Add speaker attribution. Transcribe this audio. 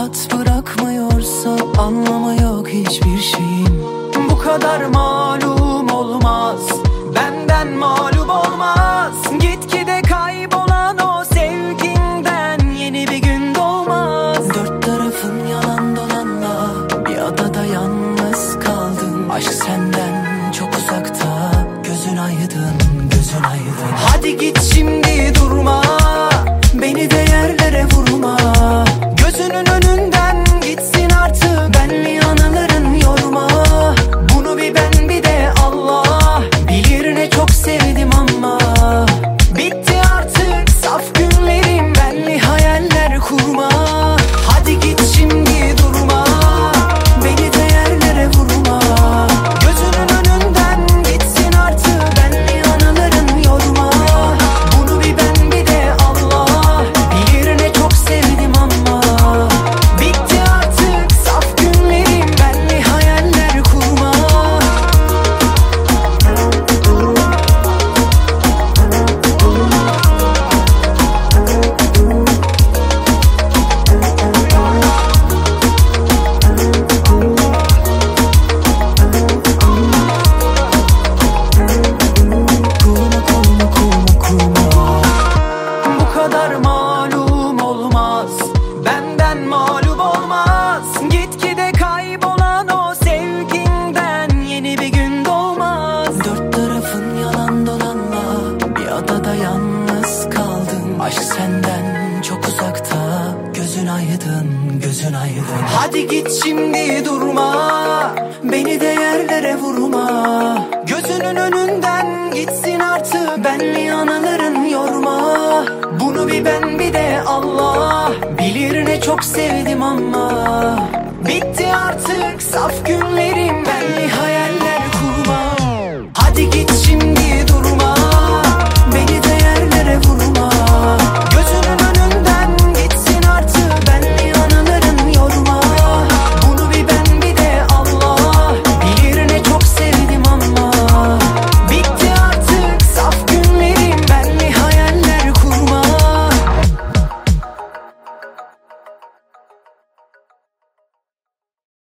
Speaker 1: rahat bırakmıyorsa anlamı yok hiçbir şeyin. Bu kadar malum olmaz, benden mağlup olmaz. Gitgide kaybolan o sevginden yeni bir gün doğmaz. Dört tarafın yalan dolanla bir adada yalnız kaldın. Aşk senden çok uzakta, gözün aydın, gözün aydın. Hadi git şimdi durma, beni de yerlere vurma. Gözünün önünden gitsin artık benli anıların yorma. Bunu bir ben bir de Allah bilir, ne çok sevdim ama bitti artık saf günlerim, benli hayaller kurma. Hadi git şimdi durma, beni de yerlere vurma. Gözünün önünden gitsin artık benli anıların yorma. Bunu bir ben bir de Allah bilir, ne çok sevdim ama bitti artık saf günlerim, benli hayaller kurma. Bu kadar malum olmaz, benden mağlup olmaz. Gitgide kaybolan o sevginden yeni bir gün doğmaz. Dört tarafın yalan dolanla bir adada yalnız kaldın. Aşk senden çok uzakta, gözün aydın, gözün aydın. Hadi git şimdi durma, beni de yerlere vurma. Gözünün önünden gitsin artık benli anıların yorma. Bunu bir ben bir de Allah bilir, ne çok sevdim ama bitti artık saf günlerim, benli hayaller kurma. Hadi git şimdi